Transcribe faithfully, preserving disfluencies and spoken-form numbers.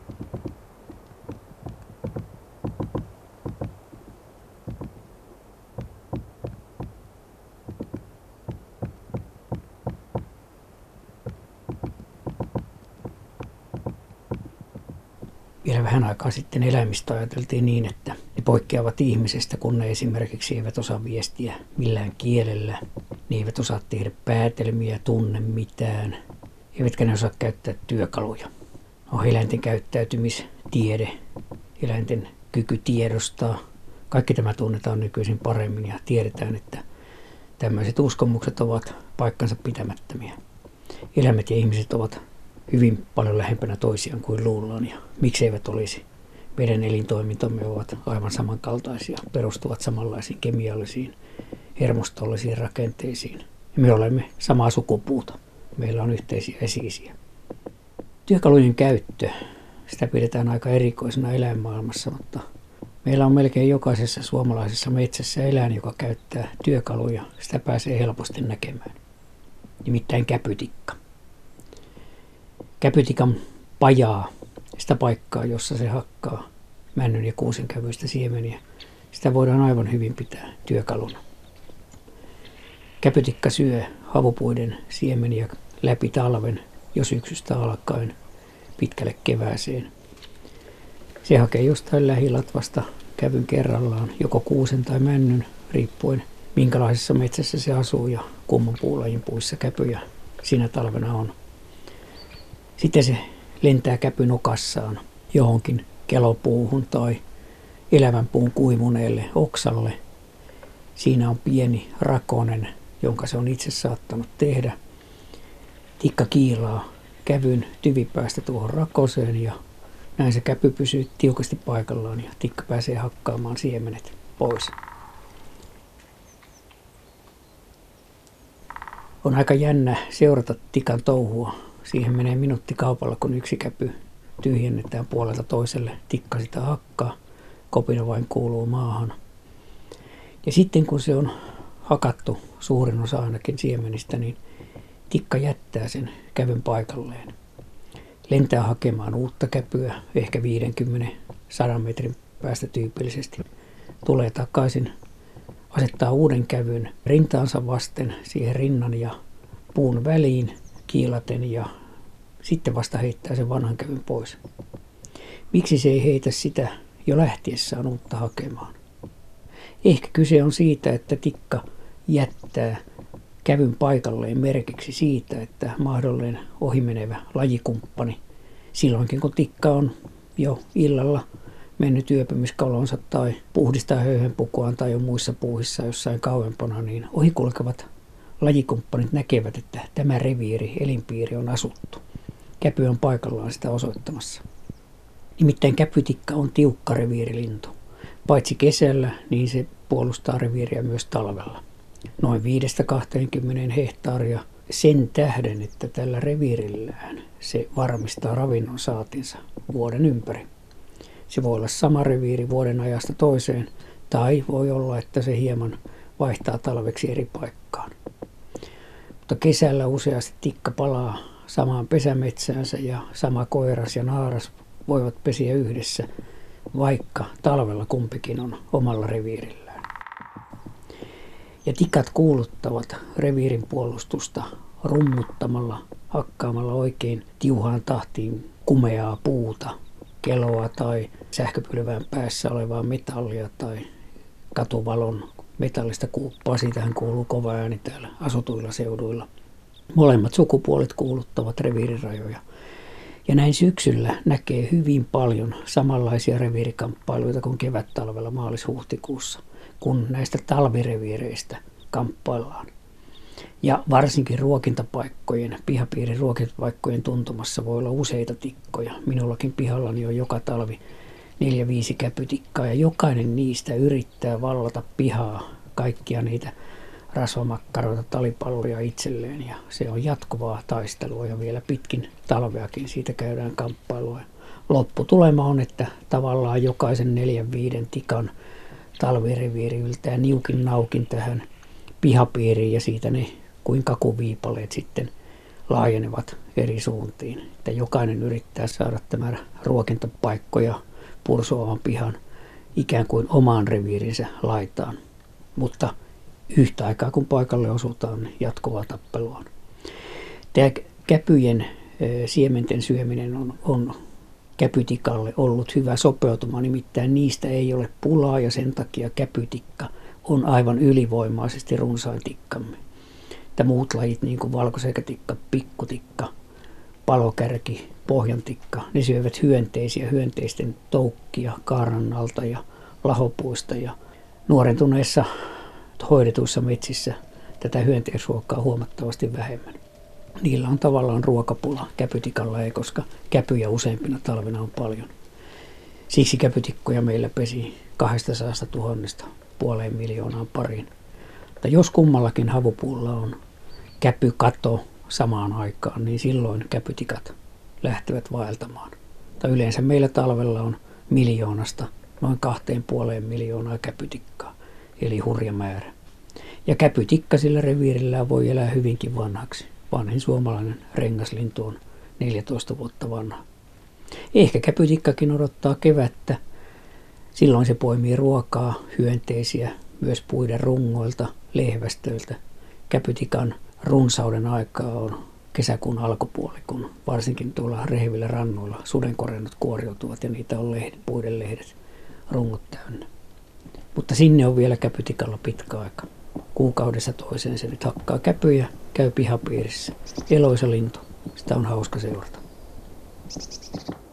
Vielä vähän aikaa sitten eläimistä ajateltiin niin, että ne poikkeavat ihmisestä, kun ne esimerkiksi eivät osaa viestiä millään kielellä. Ne eivät osaa tehdä päätelmiä, tunne mitään, eivätkä ne osaa käyttää työkaluja. No, eläinten käyttäytymistiede, eläinten kyky tiedostaa, kaikki tämä tunnetaan nykyisin paremmin ja tiedetään, että tämmöiset uskomukset ovat paikkansa pitämättömiä. Eläimet ja ihmiset ovat hyvin paljon lähempänä toisiaan kuin luullaan, ja mikseivät olisi. Meidän elintoimintamme ovat aivan samankaltaisia, perustuvat samanlaisiin kemiallisiin, hermostollisiin rakenteisiin. Ja me olemme samaa sukupuuta. Meillä on yhteisiä esi-isiä. Työkalujen käyttö, sitä pidetään aika erikoisena eläinmaailmassa, mutta meillä on melkein jokaisessa suomalaisessa metsässä eläin, joka käyttää työkaluja. Sitä pääsee helposti näkemään. Nimittäin käpytikka. Käpytikan pajaa, sitä paikkaa, jossa se hakkaa männyn ja kuusenkävyistä siemeniä, sitä voidaan aivan hyvin pitää työkaluna. Käpytikka syö havupuiden siemeniä läpi talven, jo syksystä alkaen pitkälle kevääseen. Se hakee jostain lähilatvasta kävyn kerrallaan, joko kuusen tai männyn, riippuen minkälaisessa metsässä se asuu ja kumman puulajin puissa käpyjä siinä talvena on. Sitten se lentää käpyn okassaan johonkin kelopuuhun tai elävän puun kuivuneelle oksalle. Siinä on pieni rakonen, jonka se on itse saattanut tehdä. Tikka kiilaa kävyn tyvipäästä tuohon rakoseen ja näin se käpy pysyy tiukasti paikallaan ja tikka pääsee hakkaamaan siemenet pois. On aika jännä seurata tikan touhua. Siihen menee minuutti kaupalla, kun yksi käpy tyhjennetään puolelta toiselle. Tikka sitä hakkaa, kopina vain kuuluu maahan. Ja sitten kun se on hakattu, suurin osa ainakin siemenistä, niin tikka jättää sen kävyn paikalleen. Lentää hakemaan uutta käpyä, ehkä viisikymmentä sadan metrin päästä tyypillisesti. Tulee takaisin, asettaa uuden kävyn rintaansa vasten siihen rinnan ja puun väliin kiilaten ja sitten vasta heittää sen vanhan kävyn pois. Miksi se ei heitä sitä jo lähtiessään uutta hakemaan? Ehkä kyse on siitä, että tikka jättää kävyn paikalleen merkiksi siitä, että mahdollinen ohimenevä lajikumppani, silloinkin kun tikka on jo illalla mennyt yöpymiskalonsa tai puhdistaa höyhenpukuaan tai on muissa puuhissa jossain kauempana, niin ohikulkevat lajikumppanit näkevät, että tämä reviiri, elinpiiri on asuttu. Käpy on paikallaan sitä osoittamassa. Nimittäin käpytikka on tiukka reviirilintu. Paitsi kesällä, niin se puolustaa reviiriä myös talvella. Noin viidestä kahteenkymmeneen hehtaaria sen tähden, että tällä reviirillään se varmistaa ravinnon saatinsa vuoden ympäri. Se voi olla sama reviiri vuoden ajasta toiseen, tai voi olla, että se hieman vaihtaa talveksi eri paikkaan. Mutta kesällä useasti tikka palaa samaan pesämetsäänsä ja sama koiras ja naaras voivat pesiä yhdessä, vaikka talvella kumpikin on omalla reviirillään. Ja tikat kuuluttavat reviirin puolustusta rummuttamalla, hakkaamalla oikein tiuhaan tahtiin kumeaa puuta, keloa tai sähköpylvään päässä olevaa metallia tai katuvalon metallista kuuppaa. Siitähän kuuluu kova ääni täällä asutuilla seuduilla. Molemmat sukupuolet kuuluttavat reviirirajoja. Ja näin syksyllä näkee hyvin paljon samanlaisia reviirikamppailuita kuin kevät-talvella maalis-huhtikuussa, kun näistä talvireviireistä kamppaillaan. Ja varsinkin ruokintapaikkojen, pihapiirin ruokintapaikkojen tuntumassa voi olla useita tikkoja. Minullakin pihallani on joka talvi neljä viisi käpytikkaa ja jokainen niistä yrittää vallata pihaa, kaikkia niitä rasvamakkaroita, talipalloja itselleen, ja se on jatkuvaa taistelua ja vielä pitkin talveakin siitä käydään kamppailua. Lopputulema on, että tavallaan jokaisen neljän viiden tikan talvireviiri yltää niukin naukin tähän pihapiiriin ja siitä ne kuin kakuviipaleet sitten laajenevat eri suuntiin. Että jokainen yrittää saada tämän ruokintapaikkoja pursuavan pihan ikään kuin omaan reviirinsä laitaan. Mutta yhtä aikaa kun paikalle osutaan, niin jatkuvaa tappelua on. Tämä käpyjen siementen syöminen on, on käpytikalle ollut hyvä sopeutuma, nimittäin niistä ei ole pulaa ja sen takia käpytikka on aivan ylivoimaisesti runsain tikkamme. Että muut lajit, niin kuin valkosekätikka, pikkutikka, palokärki, pohjantikka, ne syövät hyönteisiä, hyönteisten toukkia kaarnannalta ja lahopuista. Ja nuorentuneissa hoidetuissa metsissä tätä hyönteisruokaa huomattavasti vähemmän. Niillä on tavallaan ruokapula, käpytikalla ei, koska käpyjä useimpina talvena on paljon. Siksi käpytikkoja meillä pesi kaksisataatuhatta puoleen miljoonaan pariin. Mutta jos kummallakin havupuulla on käpykato samaan aikaan, niin silloin käpytikat lähtevät vaeltamaan. Mutta yleensä meillä talvella on miljoonasta noin kahteen puoleen miljoonaa käpytikkaa, eli hurja määrä. Ja käpytikka sillä reviirillään voi elää hyvinkin vanhaksi. Vanhin suomalainen rengaslintu on neljätoista vuotta vanha. Ehkä käpytikkakin odottaa kevättä. Silloin se poimii ruokaa, hyönteisiä, myös puiden rungoilta, lehvästöiltä. Käpytikan runsauden aikaa on kesäkuun alkupuoli, kun varsinkin tuolla rehevillä rannoilla sudenkorennot kuoriutuvat ja niitä on lehdet, puiden lehdet rungot täynnä. Mutta sinne on vielä käpytikalla pitkä aika. Kuukaudessa toiseen se nyt hakkaa käpyjä, käy pihapiirissä. Eloisa lintu, sitä on hauska seurata.